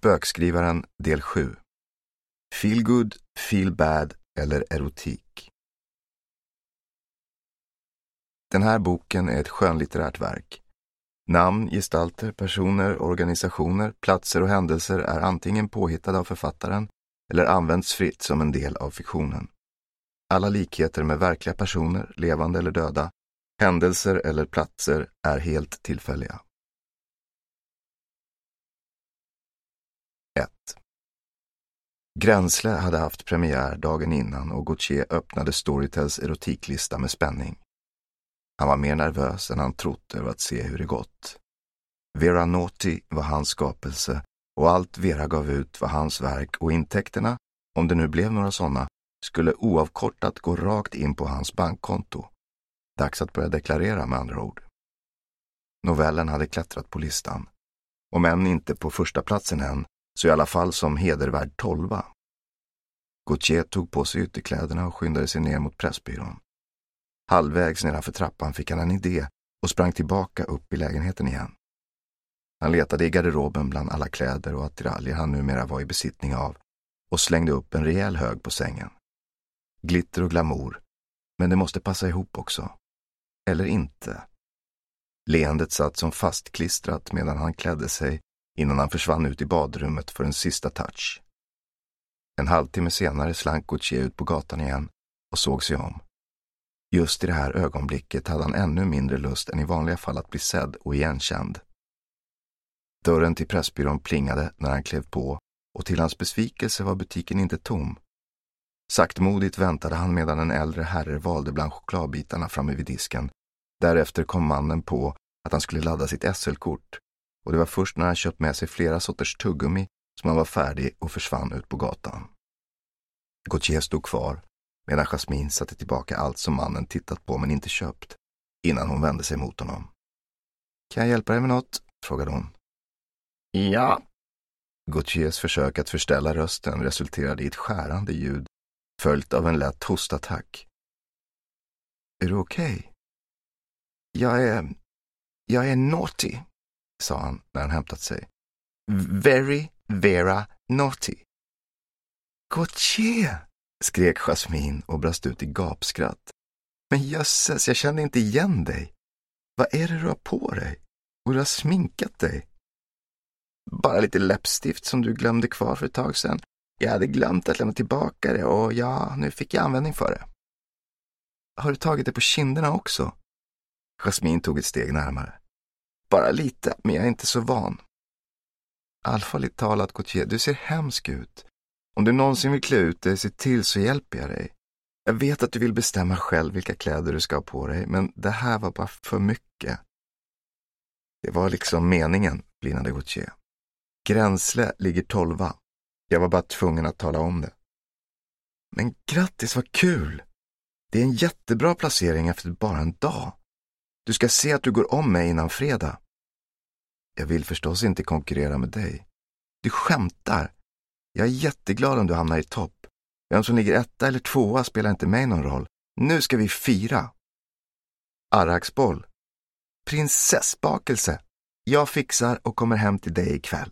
Spökskrivaren del 7. Feel good, feel bad eller erotik. Den här boken är ett skönlitterärt verk. Namn, gestalter, personer, organisationer, platser och händelser är antingen påhittade av författaren eller används fritt som en del av fiktionen. Alla likheter med verkliga personer, levande eller döda, händelser eller platser är helt tillfälliga. 1. Gränsle hade haft premiär dagen innan och Gautier öppnade Storytels erotiklista med spänning. Han var mer nervös än han trott över att se hur det gått. Vera Naughty var hans skapelse och allt Vera gav ut var hans verk och intäkterna, om det nu blev några sådana, skulle oavkortat gå rakt in på hans bankkonto. Dags att börja deklarera med andra ord. Novellen hade klättrat på listan. Om än inte på första platsen än, så i alla fall som hedervärd 12. Gautier tog på sig ytterkläderna och skyndade sig ner mot pressbyrån. Halvvägs nedanför trappan fick han en idé och sprang tillbaka upp i lägenheten igen. Han letade i garderoben bland alla kläder och attiraljer han numera var i besittning av och slängde upp en rejäl hög på sängen. Glitter och glamour, men det måste passa ihop också. Eller inte. Leendet satt som fastklistrat medan han klädde sig innan han försvann ut i badrummet för en sista touch. En halvtimme senare slank Gautier ut på gatan igen och såg sig om. Just i det här ögonblicket hade han ännu mindre lust än i vanliga fall att bli sedd och igenkänd. Dörren till pressbyrån plingade när han klev på och till hans besvikelse var butiken inte tom. Saktmodigt väntade han medan en äldre herre valde bland chokladbitarna framme vid disken. Därefter kom mannen på att han skulle ladda sitt SL-kort och det var först när han köpt med sig flera sorters tuggummi som han var färdig och försvann ut på gatan. Gautier stod kvar medan Jasmine satte tillbaka allt som mannen tittat på men inte köpt innan hon vände sig mot honom. Kan jag hjälpa dig med något? Frågade hon. Ja. Gautiers försök att förställa rösten resulterade i ett skärande ljud följt av en lätt hostattack. Är du okej? Jag är naughty, sa han när han hämtat sig. Very, Vera naughty. Gautier, skrek Jasmine och brast ut i gapskratt. Men jösses, jag känner inte igen dig. Vad är det du har på dig? Och du har sminkat dig? Bara lite läppstift som du glömde kvar för ett tag sedan. Jag hade glömt att lämna tillbaka det och ja, nu fick jag användning för det. Har du tagit det på kinderna också? Jasmine tog ett steg närmare. Bara lite, men jag är inte så van. Allvarligt talat, Gautier, du ser hemsk ut. Om du någonsin vill klä ut dig, se till så hjälper jag dig. Jag vet att du vill bestämma själv vilka kläder du ska ha på dig, men det här var bara för mycket. Det var liksom meningen, blinade Gautier. Gränsle ligger 12. Jag var bara tvungen att tala om det. Men grattis, vad kul! Det är en jättebra placering efter bara en dag. Du ska se att du går om mig innan fredag. Jag vill förstås inte konkurrera med dig. Du skämtar. Jag är jätteglad om du hamnar i topp. Vem som ligger 1 eller 2 spelar inte mig någon roll. Nu ska vi fira. Arraksboll. Prinsessbakelse. Jag fixar och kommer hem till dig ikväll.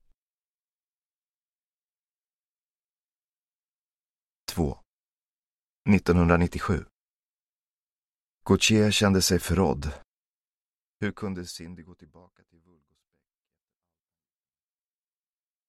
2. 1997. Gautier kände sig förrådd. Hur kunde Cindy gå tillbaka till vulgär?